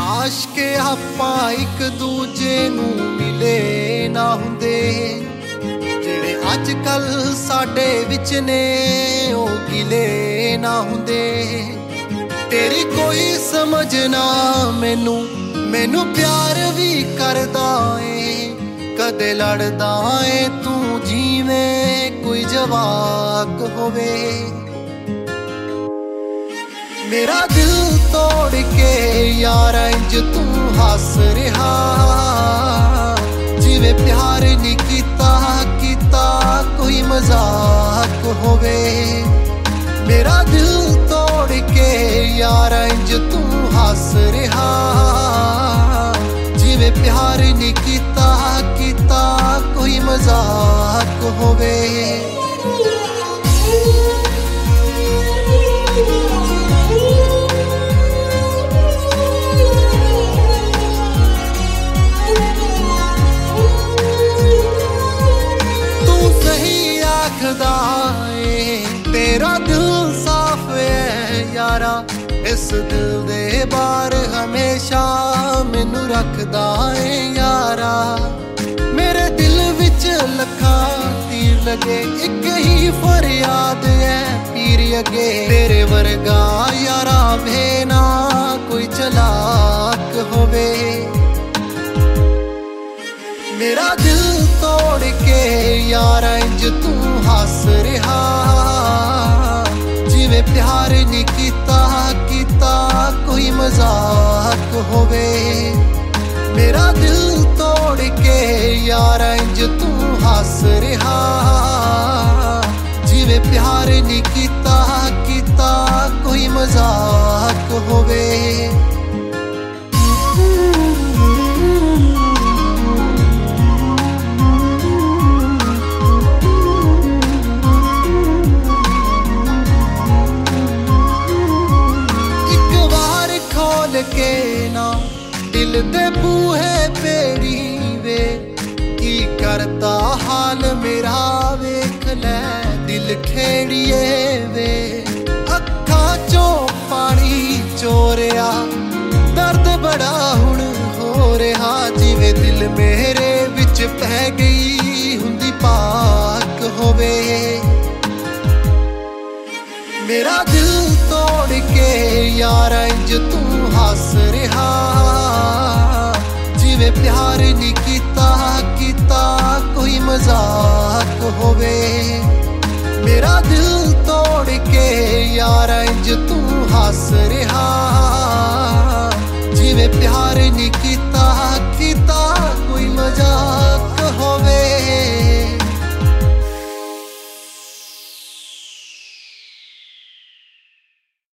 आशके आपां एक दूजे नूं मिले ना हुंदे, जिहड़े अज कल साडे विच ने ओ गिले ना हुंदे। तेरी कोई समझ ना मैनू, मैनू प्यार भी करदा ए, कदे लड़दा ए तू जिवें कोई जवाक होवे। मेरा दिल तोड़ के यार इंज तू हस रहा, जिवें प्यार नहीं कीता कीता कोई मजाक होवे। मेरा दिल तोड़ के यार इंज तू हस रहा, जिवें प्यार नहीं कीता कीता कोई मजाक होवे। तेरा दिल साफ है यारा, इस दिल दे बार हमेशा मैनू रखदा है यारा। मेरे दिल विच लखा तीर लगे, एक ही फरियाद है पीर अगे। तेरे वर्गा यारा भेना कोई चलाक होवे। मेरा दिल तोड़ के यार इंज तू हस रहा, जिवें प्यार नहीं कीता कीता कोई मजाक होवे। मेरा दिल तोड़ के यार इंज तू हस रहा, जिवें प्यार नहीं कीता कीता कोई मजाक होवे। के ना दिल दे बूहे पेड़ी वे, की करता हाल मेरा वेख ले दिल खेड़िए वे। अखा चों पानी चोरिया दर्द बड़ा हुण हो रहा, जिवें दिल मेरे विच पै गई हुंदी पाक होवे। मेरा दिल तोड़ के यार इंज तू हस रहा, जिवें प्यार नहीं कीता कीता कोई मजाक होवे। मेरा दिल तोड़ के यार इंज तू हस रहा,